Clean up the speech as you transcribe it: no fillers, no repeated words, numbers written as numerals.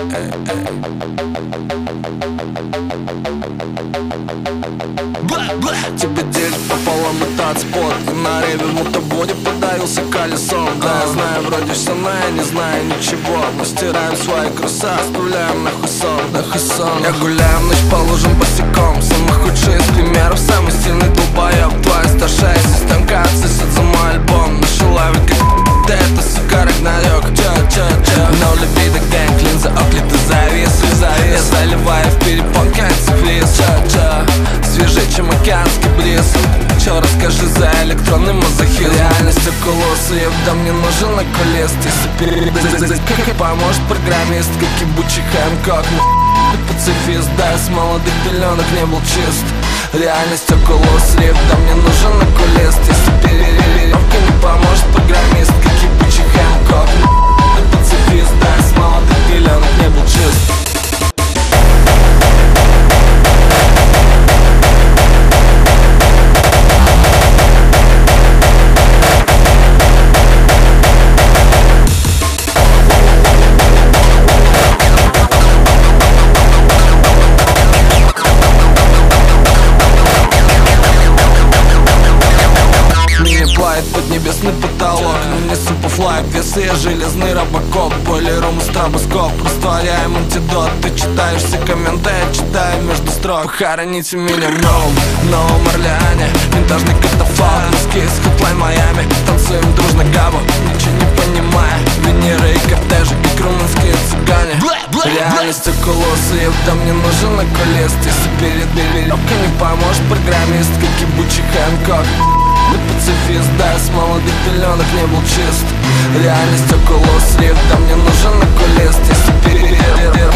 Тебе делит пополам и танцпот. На реве в мотободе подавился колесом. Да, я знаю вроде все, но я не знаю ничего. Мы стираем свои крыса, оставляем нахуй сон. Я гуляю в ночь по лужам босиком. Самый худший из примеров, самый сильный долбоеб. Твоя старшая системка отсосет за мой альбом. Нашу лавить как да это, сука, рагнарёк. No libido gang, линза оклиты завис. Я заливаю в перепонке антифриз. Свежее, чем океанский бриз. Чё, расскажи за электронный мазохизм. Реальность окулоса, ебда, мне нужен окулист. Если как поможет программист, как ебучий Хэнкок. Ты пацифист, да, с молодых пеленок не был чист. Реальность окулос, ебда, мне нужен окулист. Если переверировка не поможет программист, как ебучий Хэнкок. Ты пацифист, да, с молодых пеленок не был чист. Поднебесный потолок, но не суперфлайк, весы я железный робокоп. Бойлером и стробоскоп, растворяем антидот. Ты читаешь все комменты, я читаю между строк. Похороните меня в Новом Орлеане. Винтажный катафалк, русский из Hotline Майами. Танцуем дружно габу, ничего не понимая. Венеры и кортежи, как румынские цыгане. Реальность окулоса, ебда, мне нужен окулист. Если перед веревкой не поможет программист, как ебучий Хэнкок. Ты пацифист, да, с молодых пеленок не был чист. Реальность окулос, ебда, мне нужен окулист. Если